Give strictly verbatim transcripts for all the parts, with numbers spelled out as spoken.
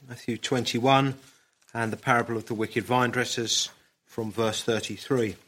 Matthew twenty-one, and the parable of the wicked vine dressers from verse thirty-three.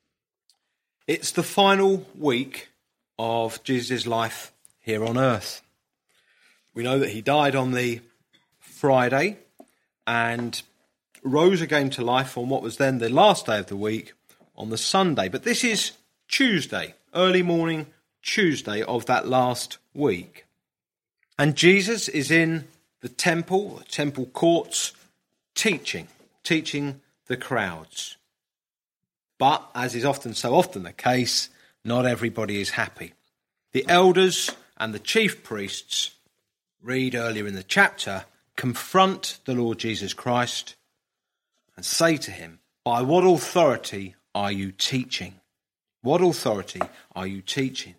It's the final week of Jesus' life here on earth. We know that he died on the Friday and rose again to life on what was then the last day of the week on the Sunday. But this is Tuesday, early morning Tuesday of that last week. And Jesus is in the temple, the temple courts, teaching, teaching the crowds. But, as is often so often the case, not everybody is happy. The elders and the chief priests, read earlier in the chapter, confront the Lord Jesus Christ and say to him, "By what authority are you teaching? What authority are you teaching?"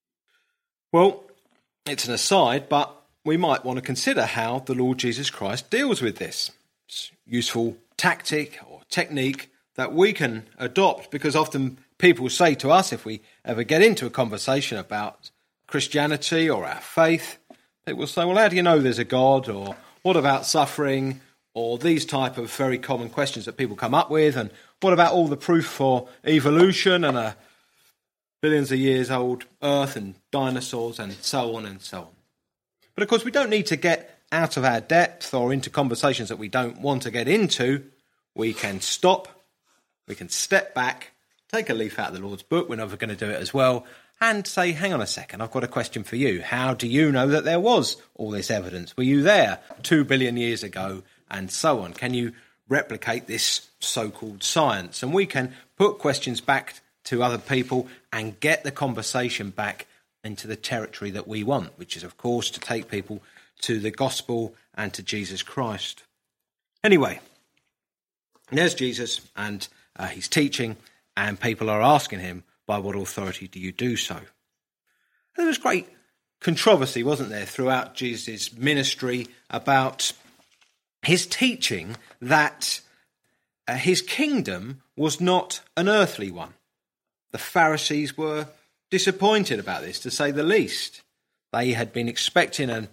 Well, it's an aside, but we might want to consider how the Lord Jesus Christ deals with this. It's a useful tactic or technique that we can adopt, because often people say to us, if we ever get into a conversation about Christianity or our faith, people will say, "Well, how do you know there's a God?" Or "What about suffering?" Or these type of very common questions that people come up with. And what about all the proof for evolution and a billions of years old earth and dinosaurs and so on and so on. But of course, we don't need to get out of our depth or into conversations that we don't want to get into. We can stop, we can step back, take a leaf out of the Lord's book, we're never going to do it as well, and say, "Hang on a second, I've got a question for you. How do you know that there was all this evidence? Were you there two billion years ago?" And so on. Can you replicate this so-called science? And we can put questions back to other people and get the conversation back into the territory that we want, which is, of course, to take people to the gospel and to Jesus Christ. Anyway, there's Jesus, and uh, he's teaching, and people are asking him, "By what authority do you do so?" And there was great controversy, wasn't there, throughout Jesus' ministry about his teaching that uh, his kingdom was not an earthly one. The Pharisees were disappointed about this, to say the least. They had been expecting a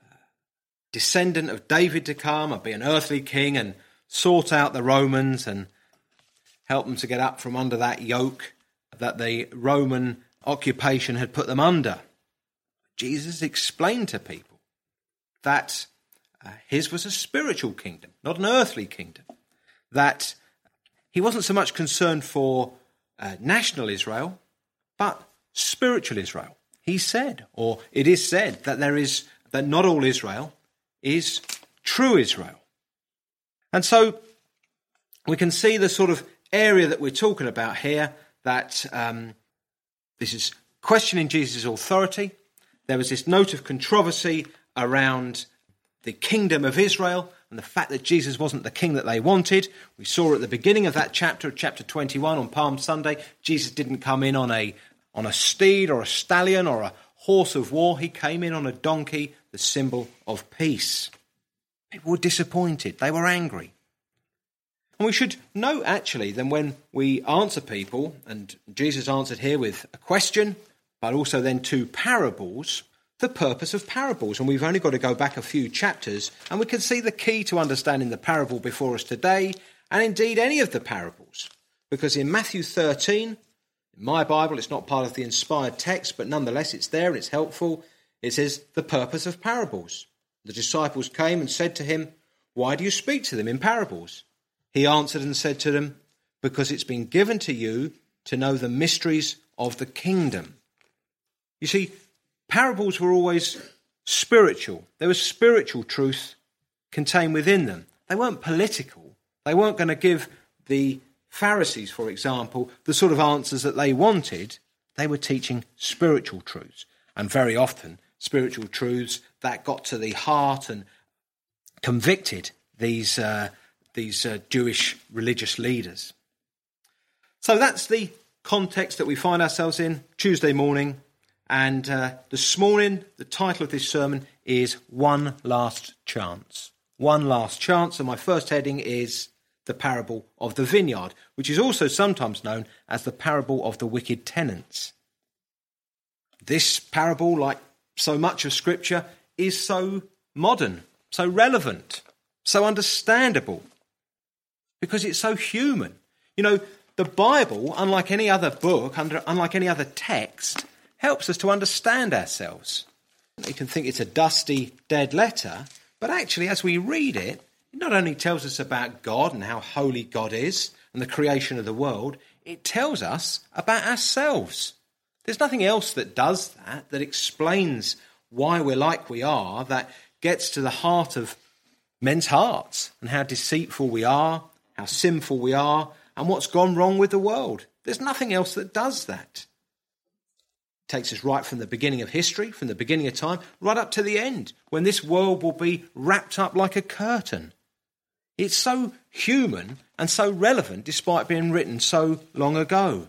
descendant of David to come and be an earthly king and sort out the Romans and help them to get up from under that yoke that the Roman occupation had put them under. Jesus explained to people that uh, his was a spiritual kingdom, not an earthly kingdom. That he wasn't so much concerned for uh, national Israel, but spiritual Israel. He said, or it is said, that there is that not all Israel is true Israel. And so we can see the sort of area that we're talking about here, that um, this is questioning Jesus' authority. There was this note of controversy around the kingdom of Israel and the fact that Jesus wasn't the king that they wanted. We saw at the beginning of that chapter, chapter twenty-one on Palm Sunday, Jesus didn't come in on a on a steed or a stallion or a horse of war. He came in on a donkey, the symbol of peace. People were disappointed. They were angry. And we should note, actually, then when we answer people, and Jesus answered here with a question, but also then two parables, the purpose of parables. And we've only got to go back a few chapters, and we can see the key to understanding the parable before us today, and indeed any of the parables. Because in Matthew thirteen, in my Bible, it's not part of the inspired text, but nonetheless it's there and it's helpful. It says, the purpose of parables. The disciples came and said to him, "Why do you speak to them in parables?" He answered and said to them, "Because it's been given to you to know the mysteries of the kingdom." You see, parables were always spiritual. There was spiritual truth contained within them. They weren't political. They weren't going to give the Pharisees, for example, the sort of answers that they wanted. They were teaching spiritual truths, and very often spiritual truths that got to the heart and convicted these uh, these uh, Jewish religious leaders. So that's the context that we find ourselves in Tuesday morning. And uh, this morning, the title of this sermon is One Last Chance. One Last Chance. And my first heading is the parable of the vineyard, which is also sometimes known as the parable of the wicked tenants. This parable, like so much of Scripture, is so modern, so relevant. so understandable, because it's so human. You know, the Bible, unlike any other book, unlike any other text, helps us to understand ourselves. You can think it's a dusty, dead letter, but actually as we read it, it not only tells us about God and how holy God is and the creation of the world, it tells us about ourselves. There's nothing else that does that, that explains why we're like we are, that gets to the heart of men's hearts and how deceitful we are, how sinful we are, and what's gone wrong with the world. There's nothing else that does that. It takes us right from the beginning of history, from the beginning of time, right up to the end, when this world will be wrapped up like a curtain. It's so human and so relevant despite being written so long ago.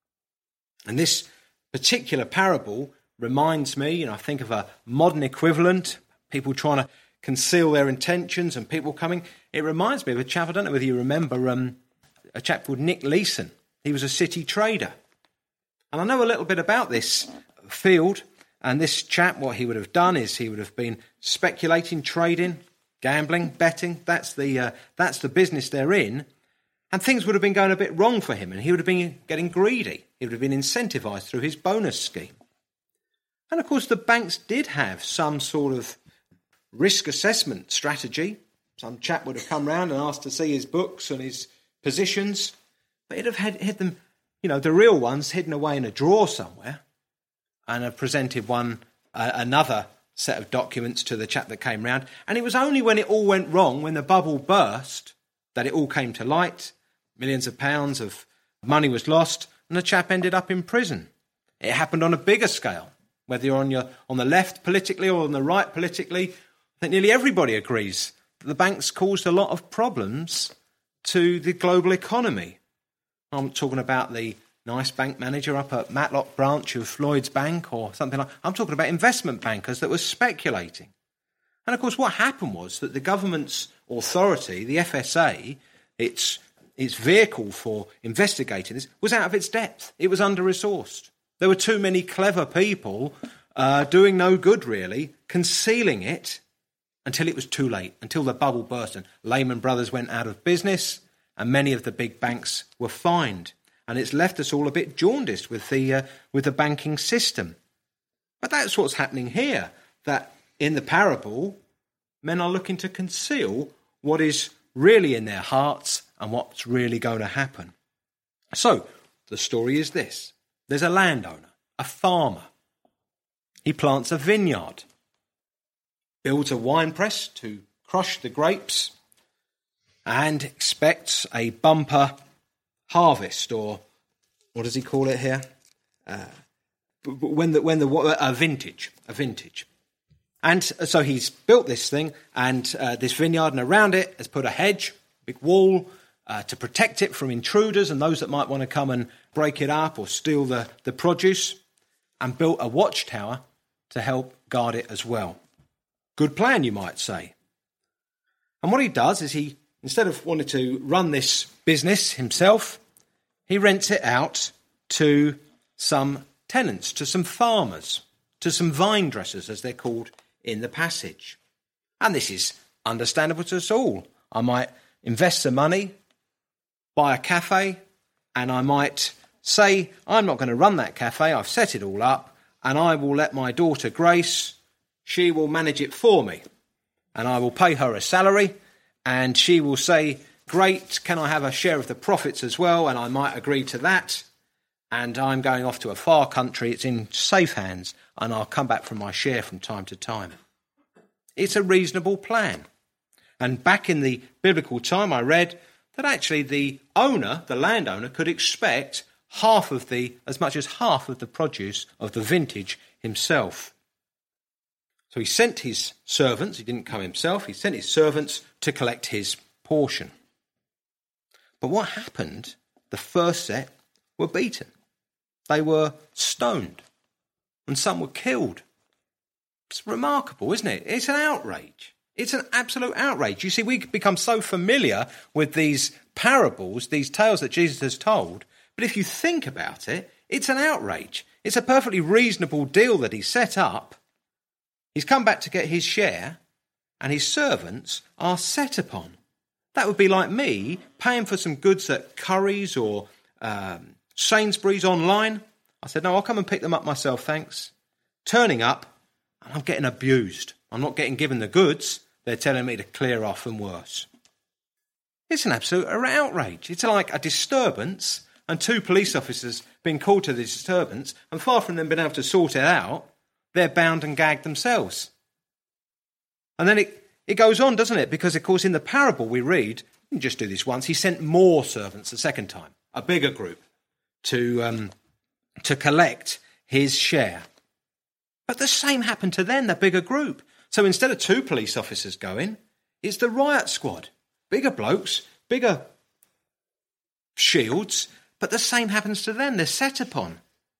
And this particular parable reminds me, you know, I think of a modern equivalent, people trying to conceal their intentions and people coming. It reminds me of a chap, I don't know whether you remember, um, a chap called Nick Leeson. He was a city trader. And I know a little bit about this field, and this chap, what he would have done is he would have been speculating, trading, gambling, betting. That's the uh, that's the business they're in. And things would have been going a bit wrong for him, and he would have been getting greedy. He would have been incentivised through his bonus scheme. And of course, the banks did have some sort of risk assessment strategy. Some chap would have come round and asked to see his books and his positions, but he'd have had, had them, you know, the real ones hidden away in a drawer somewhere, and have presented one, uh, another set of documents to the chap that came round. And it was only when it all went wrong, when the bubble burst, that it all came to light. Millions of pounds of money was lost, and the chap ended up in prison. It happened on a bigger scale, whether you're on your on the left politically or on the right politically. I think nearly everybody agrees that the banks caused a lot of problems to the global economy. I'm talking about the nice bank manager up at Matlock branch of Lloyds Bank or something like that. I'm talking about investment bankers that were speculating. And of course what happened was that the government's authority, the F S A, its its vehicle for investigating this, was out of its depth. It was under-resourced. There were too many clever people uh, doing no good really, concealing it until it was too late, until the bubble burst and Lehman Brothers went out of business and many of the big banks were fined. And it's left us all a bit jaundiced with the uh, with the banking system. But that's what's happening here, that in the parable, men are looking to conceal what is really in their hearts and what's really going to happen. So, the story is this. There's a landowner, a farmer. He plants a vineyard, builds a wine press to crush the grapes, and expects a bumper harvest, or what does he call it here? Uh, when the when the a vintage, a vintage. And so he's built this thing and uh, this vineyard, and around it has put a hedge, big wall, uh, to protect it from intruders and those that might want to come and break it up or steal the, the produce, and built a watchtower to help guard it as well. Good plan, you might say. And what he does is he, instead of wanting to run this business himself, he rents it out to some tenants, to some farmers, to some vine dressers, as they're called in the passage. And this is understandable to us all. I might invest some money, buy a cafe, and I might say, I'm not going to run that cafe, I've set it all up, and I will let my daughter Grace, she will manage it for me. And I will pay her a salary, and she will say, great, can I have a share of the profits as well? And I might agree to that. And I'm going off to a far country, it's in safe hands, and I'll come back from my share from time to time. It's a reasonable plan. And back in the biblical time, I read that actually the owner, the landowner, could expect half of the, as much as half of the produce of the vintage himself. So he sent his servants, he didn't come himself, he sent his servants to collect his portion. But what happened? The first set were beaten. They were stoned. And some were killed. It's remarkable, isn't it? It's an outrage. It's an absolute outrage. You see, we become so familiar with these parables, these tales that Jesus has told, but if you think about it, it's an outrage. It's a perfectly reasonable deal that he set up. He's come back to get his share, and his servants are set upon. That would be like me paying for some goods at Currys or um, Sainsbury's online. I said, no, I'll come and pick them up myself, thanks. Turning up, and I'm getting abused. I'm not getting given the goods. They're telling me to clear off and worse. It's an absolute outrage. It's like a disturbance and two police officers being called to the disturbance, and far from them being able to sort it out, they're bound and gagged themselves. And then it, it goes on, doesn't it? Because, of course, in the parable we read, you can just do this once, he sent more servants the second time, a bigger group, to um, to collect his share. But the same happened to them, the bigger group. So instead of two police officers going, it's the riot squad. Bigger blokes, bigger shields, but the same happens to them. They're set upon.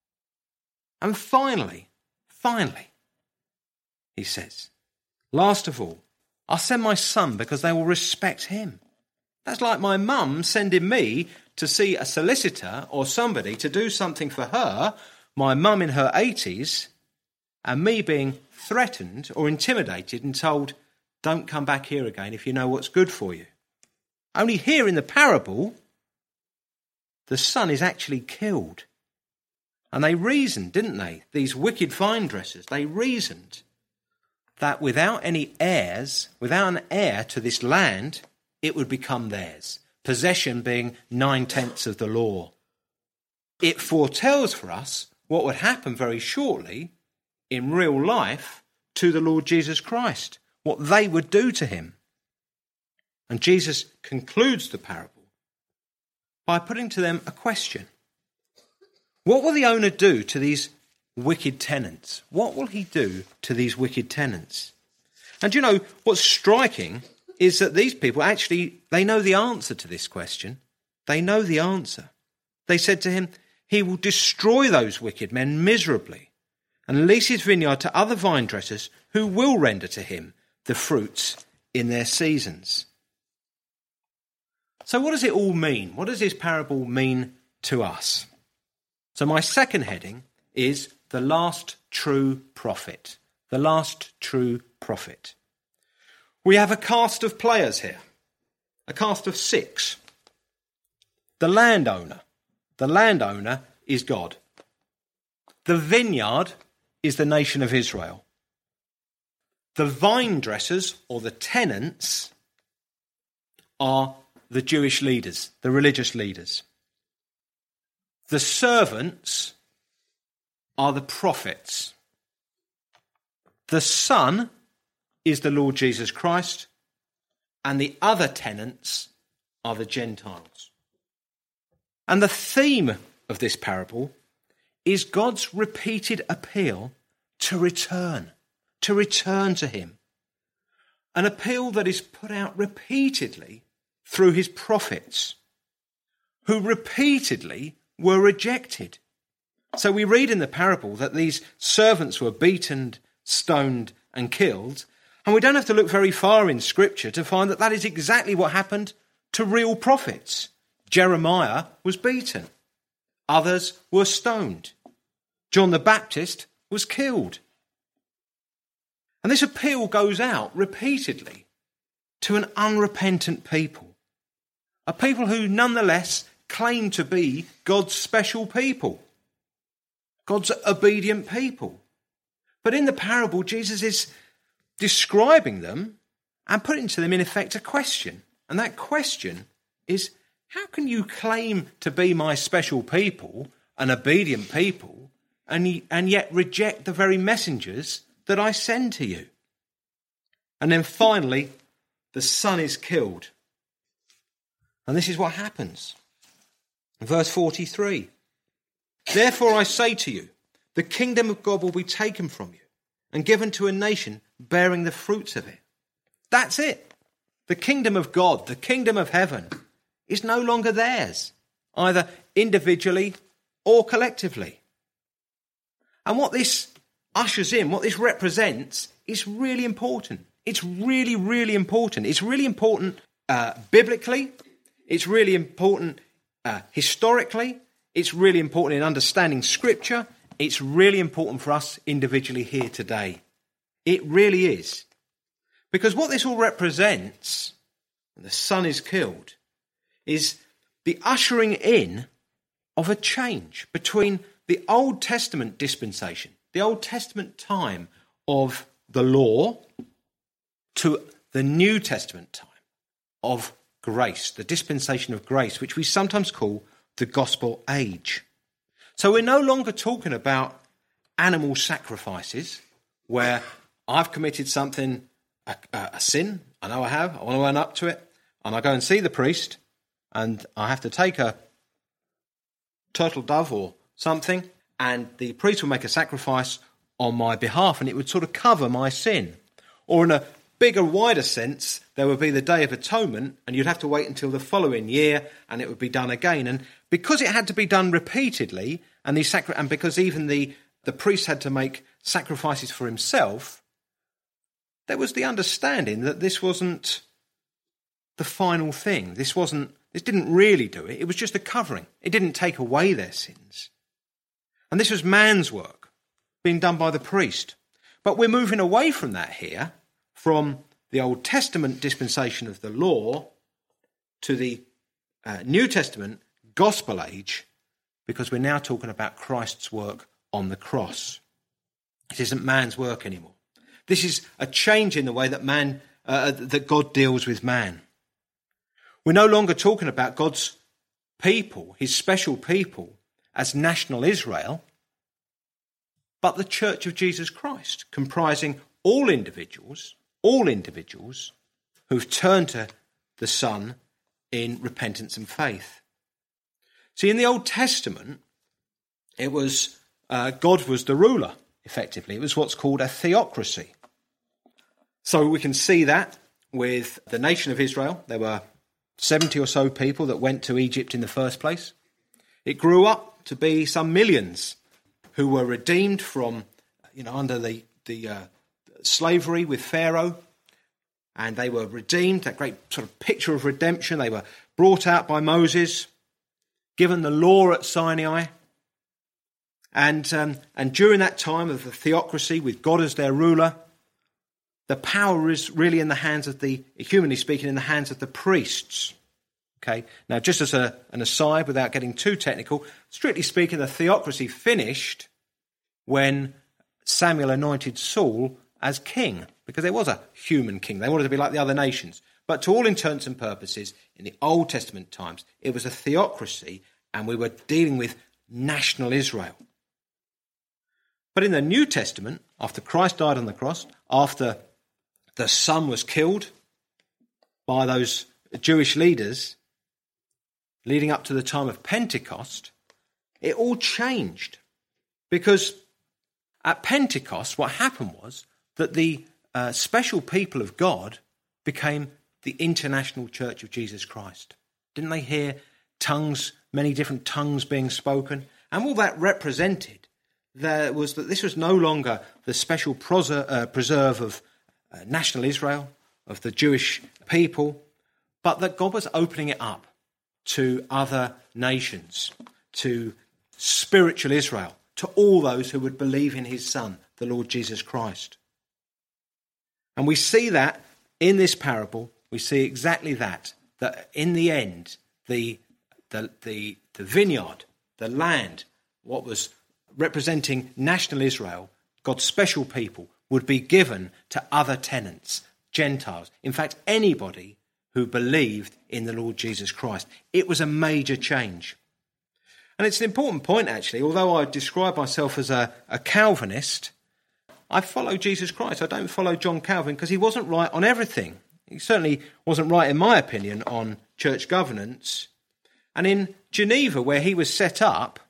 And finally, finally, he says, last of all, I'll send my son because they will respect him. That's like my mum sending me to see a solicitor or somebody to do something for her, my mum in her eighties, and me being threatened or intimidated and told, don't come back here again if you know what's good for you. Only here in the parable, the son is actually killed. And they reasoned, didn't they? These wicked vine dressers, they reasoned that without any heirs, without an heir to this land, it would become theirs. Possession being nine-tenths of the law. It foretells for us what would happen very shortly in real life to the Lord Jesus Christ, what they would do to him. And Jesus concludes the parable by putting to them a question. What will the owner do to these wicked tenants? What will he do to these wicked tenants? And you know, what's striking is that these people actually, they know the answer to this question. They know the answer. They said to him, he will destroy those wicked men miserably and lease his vineyard to other vine dressers who will render to him the fruits in their seasons. So what does it all mean? What does this parable mean to us? So my second heading is the last true prophet. The last true prophet. We have a cast of players here. A cast of six. The landowner. The landowner is God. The vineyard is the nation of Israel. The vine dressers, or the tenants, are the Jewish leaders, the religious leaders. The servants are the prophets. The son is the Lord Jesus Christ, and the other tenants are the Gentiles. And the theme of this parable is God's repeated appeal to return, to return to him. An appeal that is put out repeatedly through his prophets, who repeatedly were rejected. So we read in the parable that these servants were beaten, stoned, and killed, and we don't have to look very far in Scripture to find that that is exactly what happened to real prophets. Jeremiah was beaten. Others were stoned. John the Baptist was killed. And this appeal goes out repeatedly to an unrepentant people. A people who nonetheless claim to be God's special people. God's obedient people. But in the parable, Jesus is describing them and putting to them, in effect, a question. And that question is, how can you claim to be my special people, an obedient people, and, and yet reject the very messengers that I send to you? And then finally, the son is killed. And this is what happens. Verse forty-three. Therefore I say to you, the kingdom of God will be taken from you and given to a nation bearing the fruits of it. That's it. The kingdom of God, the kingdom of heaven, is no longer theirs, either individually or collectively. And what this ushers in, what this represents, is really important. It's really, really important. It's really important uh, biblically. It's really important uh, historically. It's really important in understanding Scripture. It's really important for us individually here today. It really is. Because what this all represents, when the son is killed, is the ushering in of a change between the Old Testament dispensation, the Old Testament time of the law, to the New Testament time of grace, the dispensation of grace, which we sometimes call the gospel age. So we're no longer talking about animal sacrifices where I've committed something, a, a sin, I know I have, I want to own up to it, and I go and see the priest, and I have to take a turtle dove or something, and the priest will make a sacrifice on my behalf, and it would sort of cover my sin. Or in a bigger, wider sense, there would be the Day of Atonement, and you'd have to wait until the following year, and it would be done again. And because it had to be done repeatedly, and the sacri- and because even the, the priest had to make sacrifices for himself, there was the understanding that this wasn't the final thing. This wasn't. This didn't really do it. It was just a covering. It didn't take away their sins. And this was man's work, being done by the priest. But we're moving away from that here, from the Old Testament dispensation of the law to the uh, New Testament gospel age, because we're now talking about Christ's work on the cross. It isn't man's work anymore. This is a change in the way that man, uh, that God deals with man. We're no longer talking about God's people, his special people, as national Israel, but the Church of Jesus Christ, comprising all individuals, all individuals who've turned to the Son in repentance and faith. See, in the Old Testament, it was uh, God was the ruler, effectively. It was what's called a theocracy. So we can see that with the nation of Israel. There were seventy or so people that went to Egypt in the first place. It grew up to be some millions who were redeemed from, you know, under the, the uh, slavery with Pharaoh. And they were redeemed, that great sort of picture of redemption. They were brought out by Moses, given the law at Sinai. And, um, and during that time of the theocracy, with God as their ruler, the power is really in the hands of the, humanly speaking, in the hands of the priests. Okay. Now, just as a, an aside, without getting too technical, strictly speaking, the theocracy finished when Samuel anointed Saul as king, because there was a human king. They wanted to be like the other nations. But to all intents and purposes, in the Old Testament times, it was a theocracy, and we were dealing with national Israel. But in the New Testament, after Christ died on the cross, after the Son was killed by those Jewish leaders, leading up to the time of Pentecost, it all changed. Because at Pentecost, what happened was that the uh, special people of God became the international church of Jesus Christ. Didn't they hear tongues, many different tongues being spoken? And all that represented there was that this was no longer the special preser- uh, preserve of uh, national Israel, of the Jewish people, but that God was opening it up to other nations, to spiritual Israel, to all those who would believe in his Son, the Lord Jesus Christ. And we see that in this parable, we see exactly that, that in the end, the, the, the, the vineyard, the land, what was representing national Israel, God's special people, would be given to other tenants, Gentiles. In fact, anybody who believed in the Lord Jesus Christ. It was a major change. And it's an important point, actually. Although I describe myself as a, a Calvinist, I follow Jesus Christ. I don't follow John Calvin because he wasn't right on everything. He certainly wasn't right, in my opinion, on church governance. And in Geneva, where he was set up,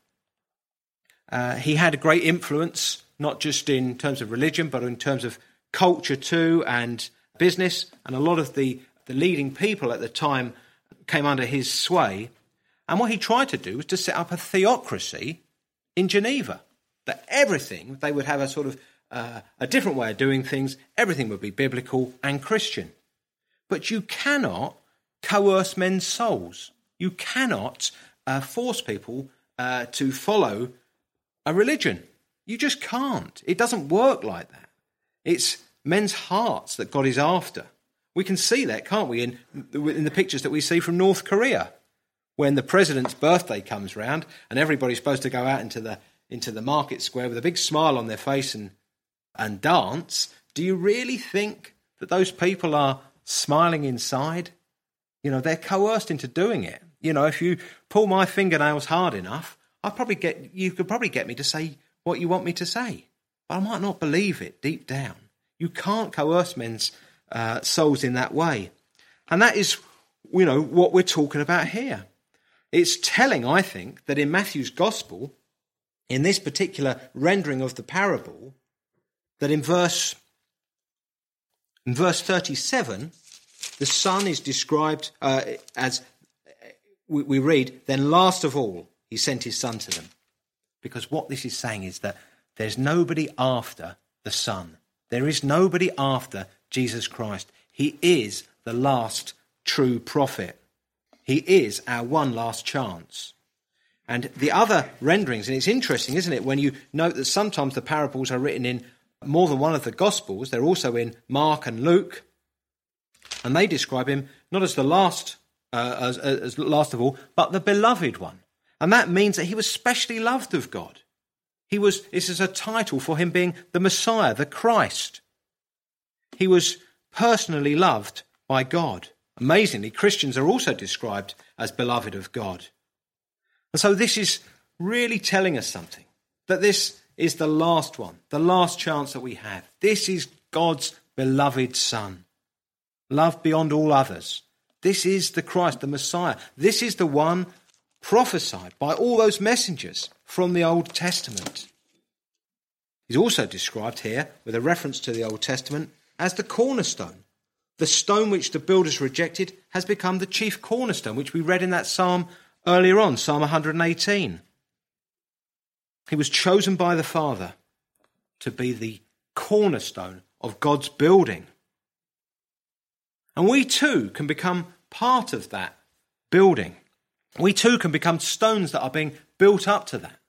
uh, he had a great influence, not just in terms of religion, but in terms of culture too, and business. And a lot of the, the leading people at the time came under his sway. And what he tried to do was to set up a theocracy in Geneva, that everything, they would have a sort of uh, a different way of doing things. Everything would be biblical and Christian. But you cannot coerce men's souls. You cannot uh, force people uh, to follow a religion. You just can't. It doesn't work like that. It's men's hearts that God is after. We can see that, can't we, in, in the pictures that we see from North Korea, when the president's birthday comes round and everybody's supposed to go out into the into the market square with a big smile on their face and and dance. Do you really think that those people are smiling inside? You know, they're coerced into doing it. You know, if you pull my fingernails hard enough, I probably get you could probably get me to say what you want me to say, but I might not believe it deep down. You can't coerce men's uh, souls in that way, and that is, you know, what we're talking about here. It's telling, I think, that in Matthew's Gospel, in this particular rendering of the parable, that in verse in verse thirty-seven, the Son is described uh, as, we, we read, then last of all, he sent his Son to them. Because what this is saying is that there's nobody after the Son. There is nobody after Jesus Christ. He is the last true prophet. He is our one last chance. And the other renderings, and it's interesting, isn't it, when you note that sometimes the parables are written in more than one of the Gospels. They're also in Mark and Luke, and they describe him not as the last, uh, as, as last of all, but the beloved one. And that means that he was specially loved of God. He was, this is a title for him being the Messiah, the Christ. He was personally loved by God. Amazingly, Christians are also described as beloved of God. And so this is really telling us something, that this is the last one, the last chance that we have. This is God's beloved Son, loved beyond all others. This is the Christ, the Messiah. This is the one prophesied by all those messengers from the Old Testament. He's also described here, with a reference to the Old Testament, as the cornerstone. The stone which the builders rejected has become the chief cornerstone, which we read in that psalm earlier on, Psalm one hundred eighteen. He was chosen by the Father to be the cornerstone of God's building. And we too can become part of that building. We too can become stones that are being built up to that.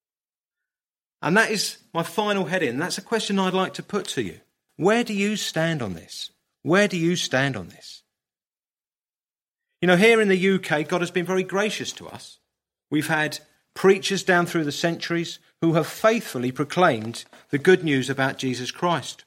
And that is my final heading. That's a question I'd like to put to you. Where do you stand on this? Where do you stand on this? You know, here in the U K, God has been very gracious to us. We've had preachers down through the centuries who have faithfully proclaimed the good news about Jesus Christ.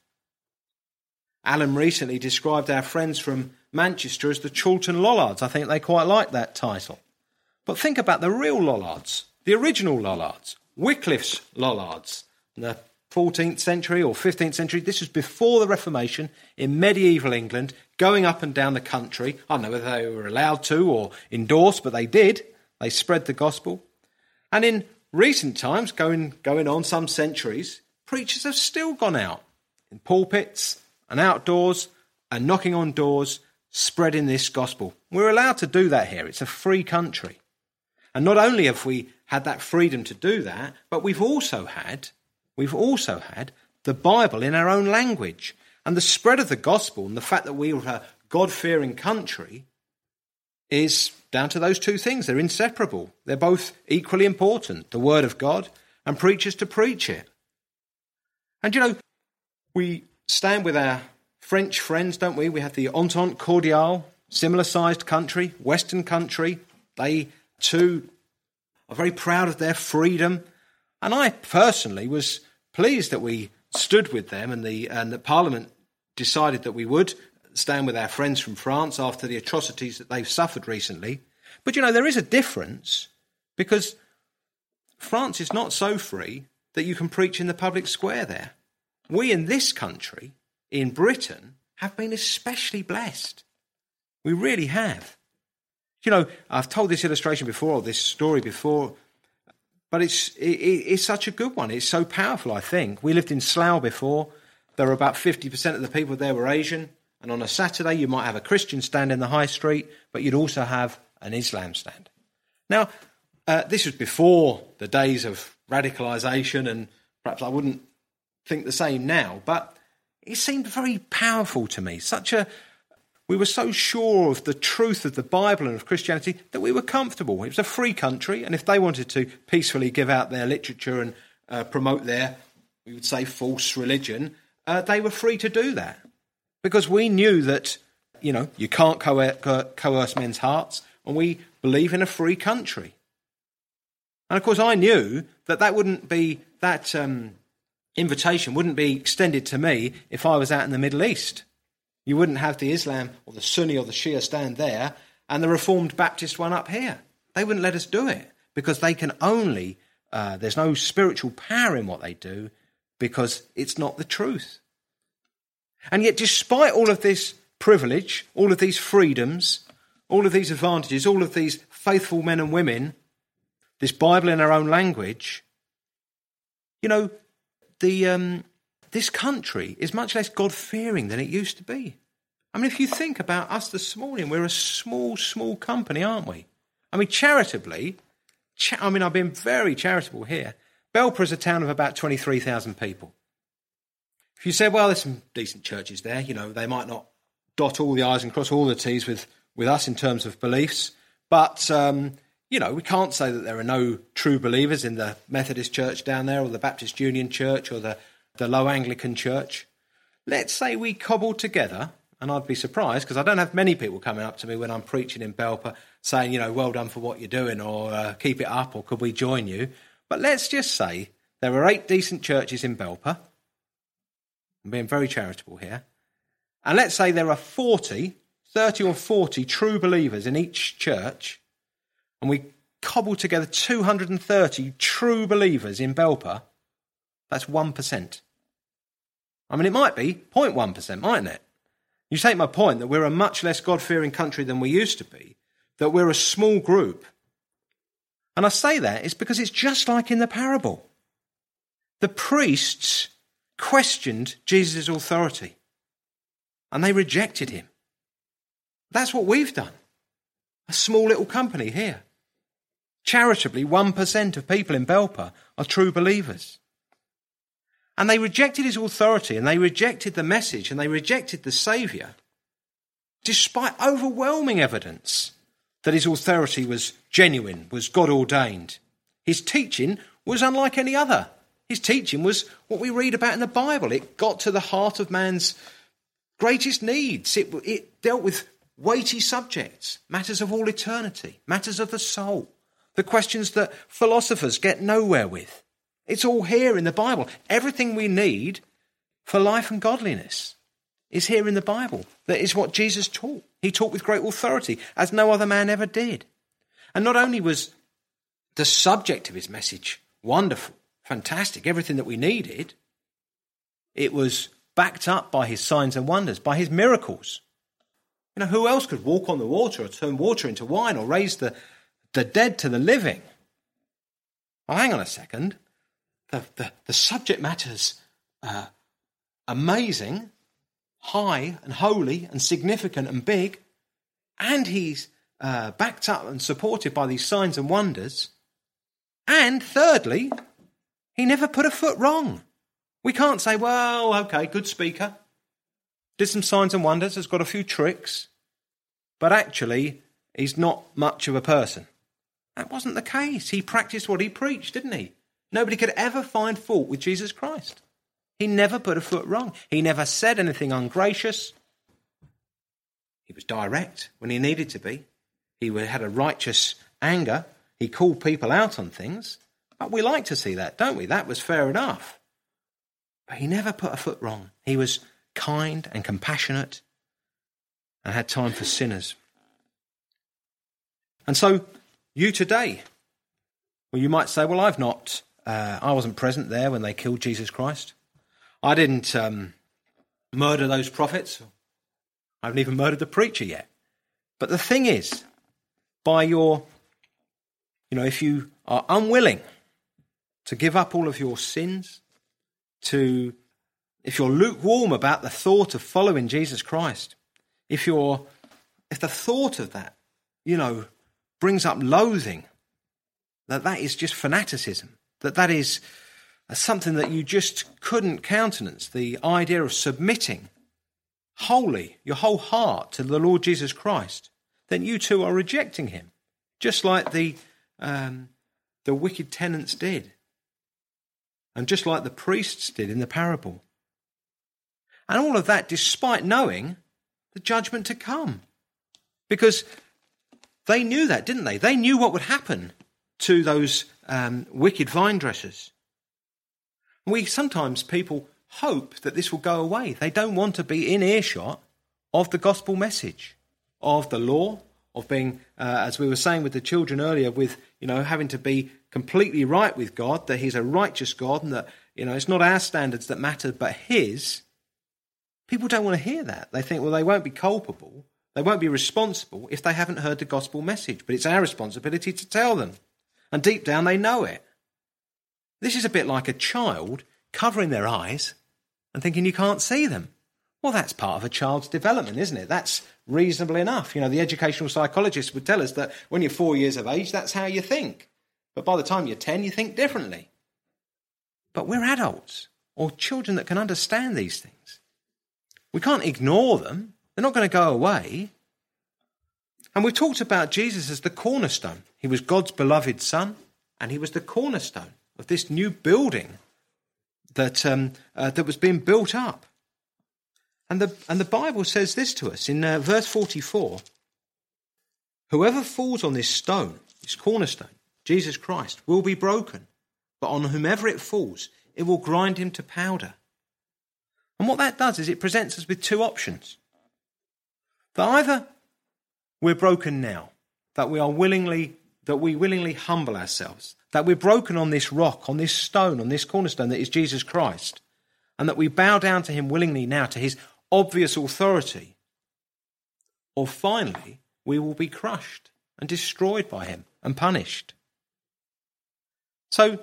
Alan recently described our friends from Manchester as the Chorlton Lollards. I think they quite like that title. But think about the real Lollards, the original Lollards, Wycliffe's Lollards, in the fourteenth century or fifteenth century. This was before the Reformation in medieval England, going up and down the country. I don't know whether they were allowed to or endorsed, but they did. They spread the gospel. And in recent times, going, going on some centuries, preachers have still gone out in pulpits and outdoors and knocking on doors, spreading this gospel. We're allowed to do that here. It's a free country. And not only have we had that freedom to do that, but we've also had, we've also had the Bible in our own language. And the spread of the gospel and the fact that we are a God-fearing country is down to those two things. They're inseparable. They're both equally important, the Word of God and preachers to preach it. And, you know, we stand with our French friends, don't we? We have the Entente Cordiale, similar-sized country, Western country. They, too, are very proud of their freedom. And I personally was pleased that we stood with them and the and the Parliament decided that we would stand with our friends from France after the atrocities that they've suffered recently. But, you know, there is a difference because France is not so free that you can preach in the public square there. We in this country, in Britain, have been especially blessed. We really have. You know, I've told this illustration before, or this story before, but it's it, it's such a good one. It's so powerful, I think. We lived in Slough before. There were about fifty percent of the people there were Asian. And on a Saturday, you might have a Christian stand in the high street, but you'd also have an Islam stand. Now, uh, this was before the days of radicalisation, and perhaps I wouldn't think the same now, but it seemed very powerful to me. Such a, we were so sure of the truth of the Bible and of Christianity that we were comfortable. It was a free country, and if they wanted to peacefully give out their literature and uh, promote their, we would say, false religion, uh, they were free to do that. Because we knew that, you know, you can't coer- co- coerce men's hearts, and we believe in a free country. And of course I knew that that wouldn't be, that um, invitation wouldn't be extended to me if I was out in the Middle East. You wouldn't have the Islam or the Sunni or the Shia stand there and the Reformed Baptist one up here. They wouldn't let us do it because they can only, uh, there's no spiritual power in what they do because it's not the truth. And yet despite all of this privilege, all of these freedoms, all of these advantages, all of these faithful men and women, this Bible in our own language, you know, the um, this country is much less God-fearing than it used to be. I mean, if you think about us this morning, we're a small, small company, aren't we? I mean, charitably, cha- I mean, I've been very charitable here. Belper is a town of about twenty-three thousand people. If you say, well, there's some decent churches there, you know, they might not dot all the I's and cross all the T's with, with us in terms of beliefs, but, um, you know, we can't say that there are no true believers in the Methodist Church down there or the Baptist Union Church or the, the Low Anglican Church. Let's say we cobbled together, and I'd be surprised because I don't have many people coming up to me when I'm preaching in Belper saying, you know, well done for what you're doing or uh, keep it up or could we join you? But let's just say there are eight decent churches in Belper. I'm being very charitable here. And let's say there are forty, thirty or forty true believers in each church, and we cobble together two hundred thirty true believers in Belper. That's one percent. I mean, it might be zero point one percent, mightn't it? You take my point that we're a much less God-fearing country than we used to be, that we're a small group. And I say that it's because it's just like in the parable. The priests questioned Jesus' authority, and they rejected him. That's what we've done. A small little company here. Charitably, one percent of people in Belper are true believers. And they rejected his authority, and they rejected the message, and they rejected the Saviour, despite overwhelming evidence that his authority was genuine, was God-ordained. His teaching was unlike any other. His teaching was what we read about in the Bible. It got to the heart of man's greatest needs. It, it dealt with weighty subjects, matters of all eternity, matters of the soul, the questions that philosophers get nowhere with. It's all here in the Bible. Everything we need for life and godliness is here in the Bible. That is what Jesus taught. He taught with great authority, as no other man ever did. And not only was the subject of his message wonderful, fantastic, everything that we needed, it was backed up by his signs and wonders, by his miracles. You know, who else could walk on the water or turn water into wine or raise the, the dead to the living? Well, hang on a second. The, the, the subject matter's uh, amazing, high and holy and significant and big, and he's uh, backed up and supported by these signs and wonders. And thirdly, he never put a foot wrong. We can't say, well, okay, good speaker, did some signs and wonders, has got a few tricks, but actually he's not much of a person. That wasn't the case. He practiced what he preached, didn't he? Nobody could ever find fault with Jesus Christ. He never put a foot wrong. He never said anything ungracious. He was direct when he needed to be. He had a righteous anger. He called people out on things. But we like to see that, don't we? That was fair enough. But he never put a foot wrong. He was kind and compassionate and had time for sinners. And so, you today, well, you might say, well, I've not, uh, I wasn't present there when they killed Jesus Christ. I didn't um, murder those prophets. I haven't even murdered the preacher yet. But the thing is, by your, you know, if you are unwilling to give up all of your sins, to, if you're lukewarm about the thought of following Jesus Christ, if you're, if the thought of that, you know, brings up loathing, that that is just fanaticism, that that is something that you just couldn't countenance, the idea of submitting wholly, your whole heart to the Lord Jesus Christ, then you too are rejecting him, just like the um, the wicked tenants did, and just like the priests did in the parable. And all of that despite knowing the judgment to come. Because they knew that, didn't they? They knew what would happen to those um, wicked vine dressers. We sometimes, people hope that this will go away. They don't want to be in earshot of the gospel message, of the law, of being, uh, as we were saying with the children earlier, with, you know, having to be completely right with God, that he's a righteous God and that, you know, it's not our standards that matter, but his. People don't want to hear that. They think, well, they won't be culpable, they won't be responsible if they haven't heard the gospel message. But it's our responsibility to tell them. And deep down, they know it. This is a bit like a child covering their eyes and thinking you can't see them. Well, that's part of a child's development, isn't it? That's reasonable enough. You know, the educational psychologists would tell us that when you're four years of age, that's how you think. But by the time you're ten, you think differently. But we're adults, or children that can understand these things. We can't ignore them. They're not going to go away. And we've talked about Jesus as the cornerstone. He was God's beloved Son, and he was the cornerstone of this new building that um, uh, that was being built up. And the and the Bible says this to us in uh, verse forty-four. Whoever falls on this stone, this cornerstone, Jesus Christ, will be broken. But on whomever it falls, it will grind him to powder. And what that does is it presents us with two options. That either we're broken now, that we are willingly, that we willingly humble ourselves, that we're broken on this rock, on this stone, on this cornerstone that is Jesus Christ, and that we bow down to him willingly now, to his obvious authority. Or finally, we will be crushed and destroyed by him and punished. So,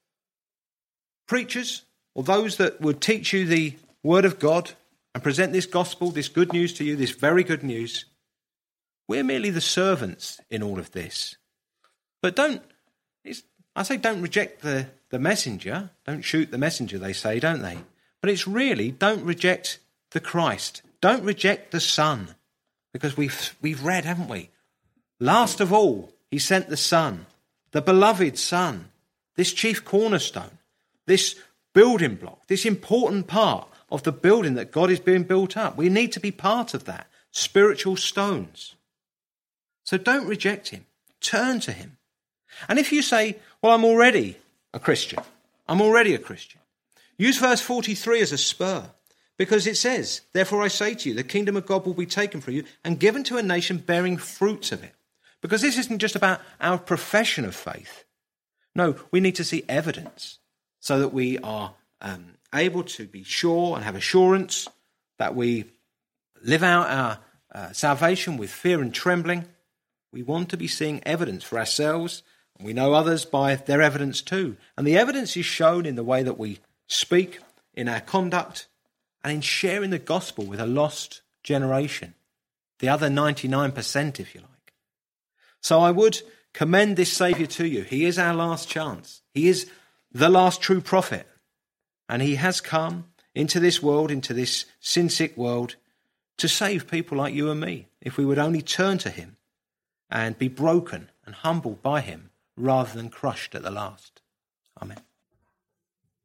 preachers, or those that would teach you the word of God and present this gospel, this good news to you, this very good news, we're merely the servants in all of this. But don't, it's, I say don't reject the, the messenger. Don't shoot the messenger, they say, don't they? But it's really, don't reject the Christ. Don't reject the Son. Because we've, we've read, haven't we? Last of all, he sent the Son, the beloved Son, this chief cornerstone, this building block, this important part of the building that God is being built up. We need to be part of that. Spiritual stones. So don't reject him. Turn to him. And if you say, well, I'm already a Christian. I'm already a Christian. Use verse forty-three as a spur. Because it says, therefore I say to you, the kingdom of God will be taken from you and given to a nation bearing fruits of it. Because this isn't just about our profession of faith. No, we need to see evidence so that we are um, able to be sure and have assurance that we live out our uh, salvation with fear and trembling. We want to be seeing evidence for ourselves, and we know others by their evidence too. And the evidence is shown in the way that we speak, in our conduct, and in sharing the gospel with a lost generation, the other ninety-nine percent, if you like. So I would commend this Saviour to you. He is our last chance. He is the last true prophet. And he has come into this world, into this sin-sick world, to save people like you and me, if we would only turn to him and be broken and humbled by him rather than crushed at the last. Amen.